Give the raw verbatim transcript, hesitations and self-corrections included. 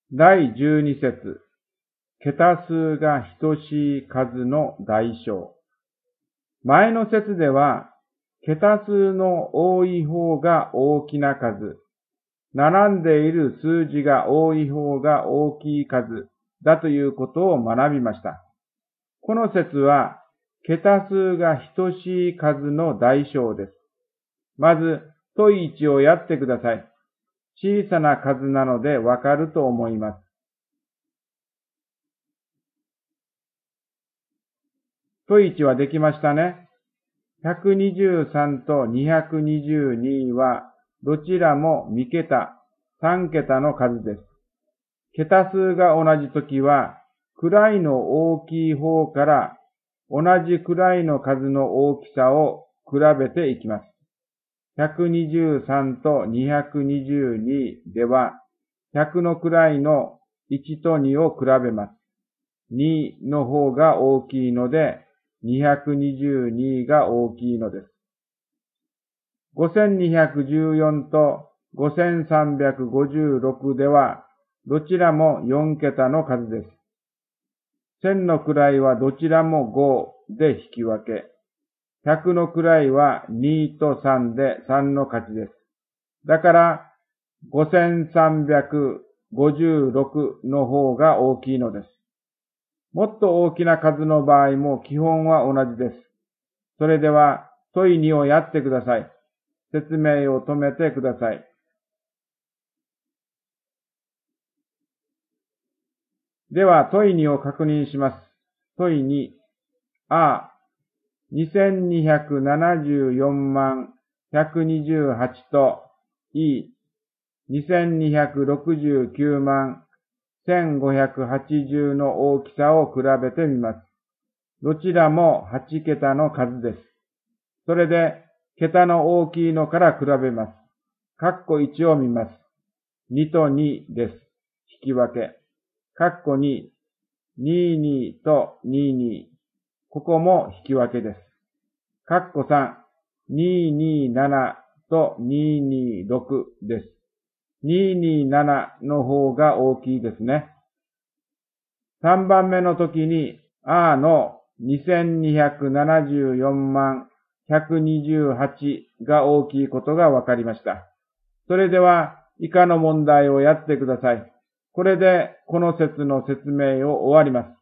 だいじゅうに節、桁数が等しい数の代償。前の節では、桁数の多い方が大きな数、並んでいる数字が多い方が大きい数だということを学びました。この節は、桁数が等しい数の代償です。まず、問いいちをやってください。小さな数なのでわかると思います。問いいちはできましたね。ひゃくにじゅうさんとにひゃくにじゅうにはどちらもに桁、さん桁の数です。桁数が同じときは、位の大きい方から同じ位の数の大きさを比べていきます。ひゃくにじゅうさんとにひゃくにじゅうにでは、ひゃくの位のいちとにを比べます。にの方が大きいので、にひゃくにじゅうにが大きいのです。ごせんにひゃくじゅうよんとごせんさんびゃくごじゅうろくでは、どちらもよん桁の数です。せんの位はどちらもごで引き分け。ひゃくの位はにとさんでさんの勝ちです。だから、ごせんさんびゃくごじゅうろくの方が大きいのです。もっと大きな数の場合も基本は同じです。それでは、問いにをやってください。説明を止めてください。では、問いにを確認します。問いに、あ、にせんにひゃくななじゅうよんまんひゃくにじゅうはちと、い、にせんにひゃくろくじゅうきゅうまんせんごひゃくはちじゅうの大きさを比べてみます。どちらもはち桁の数です。それで、桁の大きいのから比べます。括弧いちを見ます。にとにです。引き分け。括弧に、ににとにに。ここも引き分けです。括弧さん、ににななとににろくです。ににななの方が大きいですね。さんばんめの時に、あのにせんにひゃくななじゅうよんまんひゃくにじゅうはちが大きいことがわかりました。それでは、以下の問題をやってください。これで、この節の説明を終わります。